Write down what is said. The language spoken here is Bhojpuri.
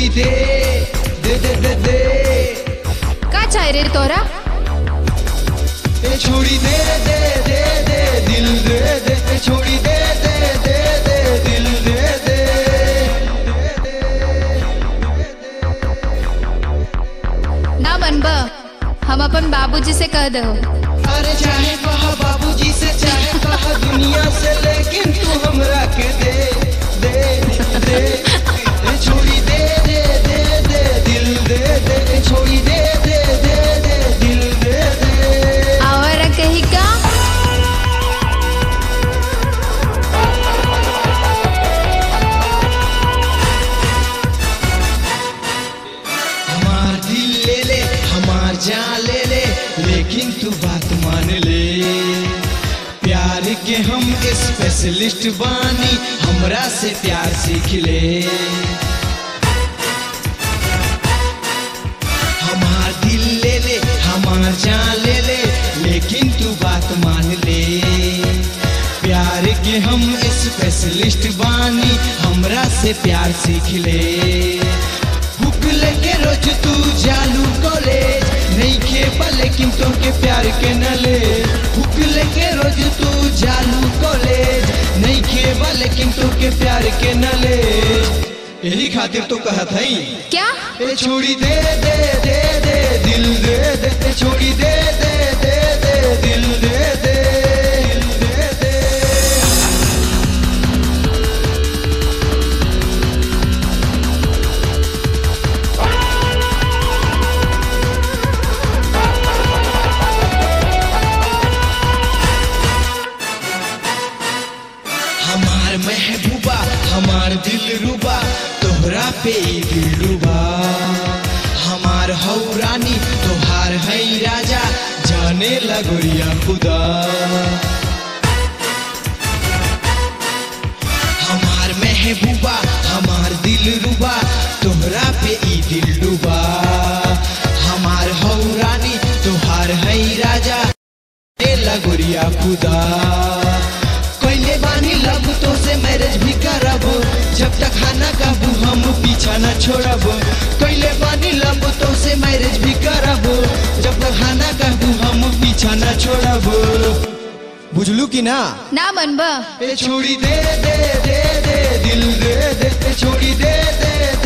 दे दे दे दे दे का चाहे रे तोरा? ए छोड़ी दे दे दे दे दिल दे दे ए छोड़ी दे दे दे दे दिल दे दे ना बनबा हम अपन बाबूजी से कह दो। अरे चाहे कहा बाबूजी से चाहे कहा दुनिया से लेकिन तू हमरा के दे दे दे ए छोड़ी दे दे दे दे दिल दे दे ए छोड़ी दे दे दे दे दिल दे दे आवारा कहीं का हमार दिल ले ले हमार जान ले ले लेकिन तू बात मान ले प्यार के हम स्पेशलिस्ट बानी हमरा से प्यार सीख ले हमार दिल ले ले हमार जान ले ले लेकिन तू बात मान ले प्यार के हम स्पेशलिस्ट बानी हमरा से प्यार सीख ले बुक लेके रोज तू जालू कॉलेज नहीं खेबा लेकिन तुमके प्यार के न ले बुक लेके रोज तू जालू कॉलेज नहीं खेबा लेकिन तुमके प्यार के न ले यही खातिर तो कहत हई क्या ए छोड़ी दे दे दे दे दिल दे दे ए छोड़ी दे दे दे दे दिल दे दे दिल दे दे हमार महबूबा हमार दिल रुबा तोहरा पे दिल रुबा हमार हौ रानी तोहार है राजा जाने लगोरिया खुदा हमार महबूबा हमार दिल रुबा तोहरा पे दिल रुबा हमार हौ रानी तोहार है राजा जाने लगोरिया खुदा कोयले बानी लब तो से मैरिज भी करब जब तक खाना काबू हम पीछा न छोड़ब कोयले बानी लब तो से मैरिज भी करब जब तक खाना काबू हम पीछा न छोड़ब बुझलू कि ना ना बनबा ए छोड़ी दे दे दे दे दिल दे दे ए छोड़ी दे दे